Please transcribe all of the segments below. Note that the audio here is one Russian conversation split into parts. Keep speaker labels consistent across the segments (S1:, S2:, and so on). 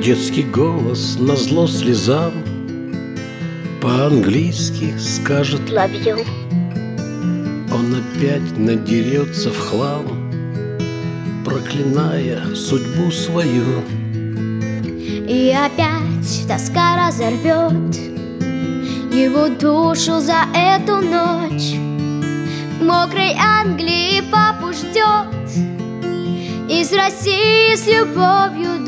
S1: Детский голос назло слезам по-английски скажет
S2: Love you.
S1: Он опять надерется в хлам, проклиная судьбу свою.
S2: И опять тоска разорвет его душу за эту ночь. В мокрой Англии папу ждет из России с любовью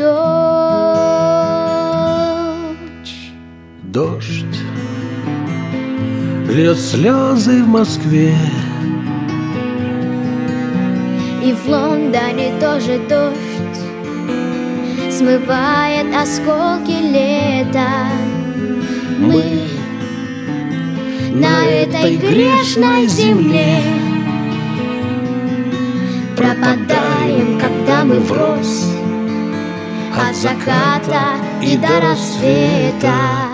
S2: дочь.
S1: Дождь льет слезы в Москве,
S2: И в Лондоне тоже дождь смывает осколки лета. Мы на этой грешной земле пропадаем, когда мы врозь от заката и до рассвета.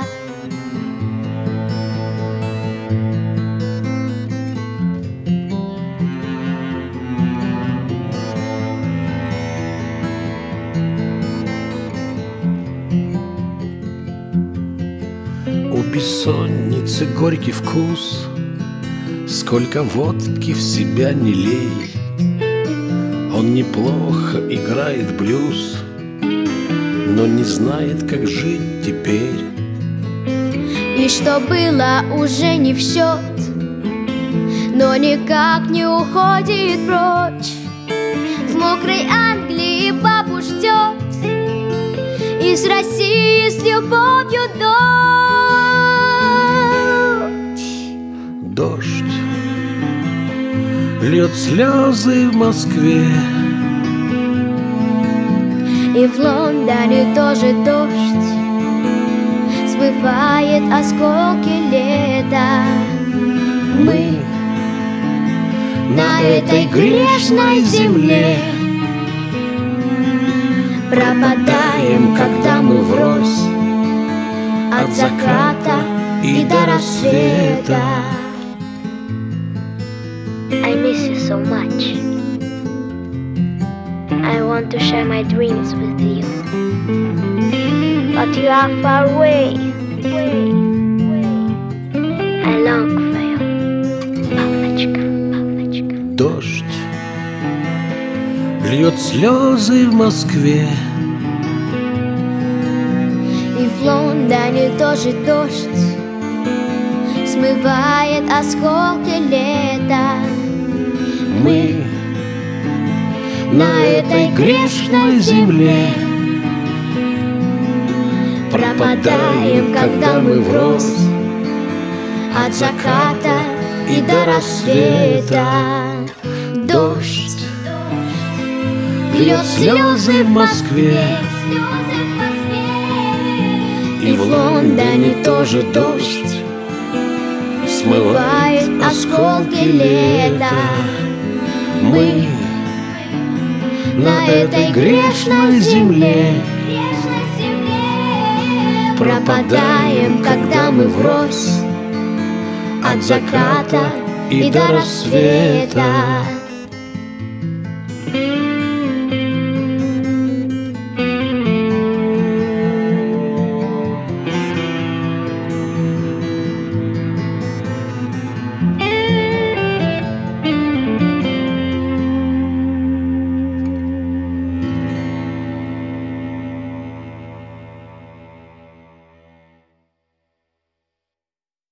S1: У бессонницы горький вкус, сколько водки в себя не лей. Он неплохо играет блюз, но не знает, как жить теперь.
S2: И что было уже не в счет, но никак не уходит прочь. В мокрой Англии папу ждет из России с любовью дочь.
S1: Дождь льет слезы в Москве,
S2: И в Лондоне тоже дождь смывает осколки лета. Мы на этой грешной земле пропадаем, когда мы врозь от заката и до рассвета. I miss you so much. I want to share my dreams with you, but you are far away. I long for you. Папочка, папочка.
S1: дождь льет слезы в Москве,
S2: И в Лондоне тоже дождь смывает осколки лета.
S1: мы на этой грешной земле
S2: пропадаем, когда мы врозь от заката и до рассвета.
S1: Дождь льет слезы в Москве,
S2: И в Лондоне тоже дождь смывает осколки лета.
S1: Мы на этой грешной земле
S2: пропадаем, когда мы врозь от заката и до рассвета.